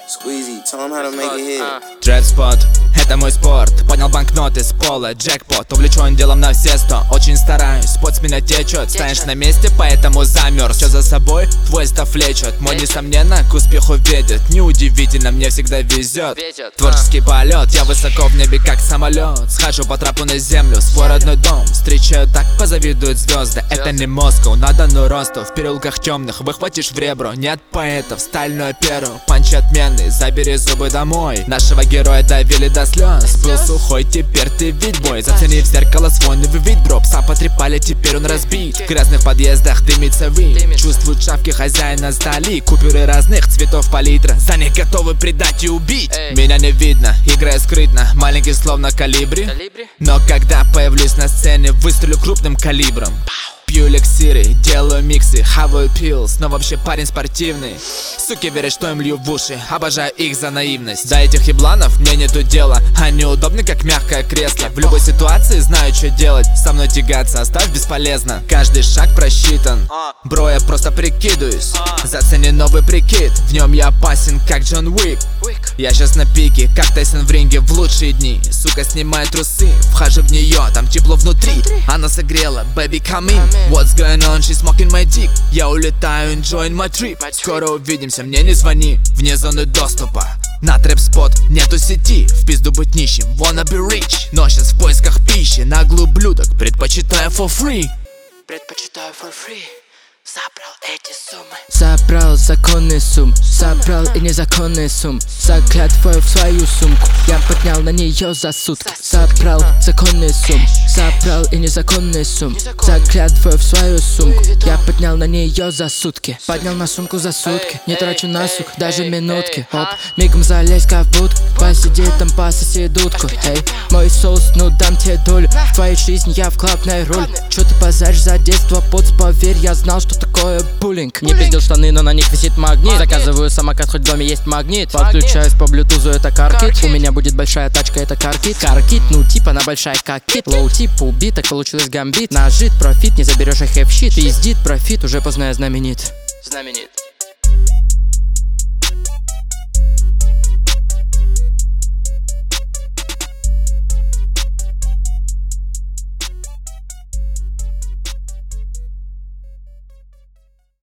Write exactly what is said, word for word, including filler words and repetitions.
Squeezy, tell him how to make it hit. Джетспот, это мой спорт. Поднял банкноты с пола, джекпот. Увлечен делом на все сто. Очень стараюсь, пот с меня течет. Стоишь на месте, поэтому замерз. Все за собой, твой став лечет. Мой, несомненно, к успеху ведет. Неудивительно, мне всегда везет. Творческий полет, я высоко в небе, как самолет. Схожу по трапу на землю, свой родной дом. Встречаю так, позавидуют звезды. Это не Москва, надо ну росту. В переулках темных выхватишь в ребро. Нет поэтов, стальную перу. Панч отменный, забери зубы домой. Нашего героя довели до слез. Был сухой, теперь ты ведь бой. Зацени в зеркало свой новый вид, бро. Пса потрепали, теперь он разбит. В грязных подъездах дымится вид. Чувствуют шавки хозяина сдали. Купюры разных цветов палитра. За них готовы предать и убить. Меня не видно, играю скрытно. Маленький словно калибри. Но когда появлюсь на сцене, выстрелю крупным калибром. Пью эликсиры, делаю миксы, хаваю пилс, но вообще парень спортивный. Суки верят, что им лью в уши, обожаю их за наивность. До этих ебланов мне нету дела, они удобны, как мягкое кресло. В любой ситуации знаю, что делать, со мной тягаться оставь бесполезно. Каждый шаг просчитан, бро, я просто прикидываюсь. Зацени новый прикид, в нем я опасен, как Джон Уик. Я сейчас на пике, как Тайсон в ринге в лучшие дни. Сука, снимай трусы, вхожу в нее, там тепло внутри. Она согрела, baby come in. What's going on, she's smoking my dick. Я улетаю, enjoying my trip. Скоро увидимся, мне не звони. Вне зоны доступа, на трэп-спот нету сети. В пизду быть нищим, wanna be rich. Но сейчас в поисках пищи, наглый ублюдок. Предпочитаю for free. Предпочитаю for free. Забрал эти суммы. Забрал законный сум. Забрал и незаконный сум. Заглядываю в свою сумку. Я поднял на нее за сутки. Забрал законный сум. Забрал и незаконный сум. Заглядываю в свою сумку. Я поднял на нее за сутки. Поднял на сумку за сутки. Не трачу на сук, даже минутки. Оп, мигом залезь-ка в будку. Посиди там, пососи дудку. Эй, мой соус, ну дам тебе долю. В твоей жизни я в главной роли. Чё ты базаришь за детство, поц, поверь, я знал, что такое буллинг. Не пиздил штаны, но на них висит магнит. Заказываю самокат, хоть в доме есть магнит. Подключаюсь по блютузу, это каркит. У меня будет большая тачка, это каркит. Каркит, ну типа она большая как кит. Лоу тип убиток, получилось гамбит. Нажит профит, не заберешь их хэп-щит. Пиздит профит, уже поздно я знаменит. Знаменит.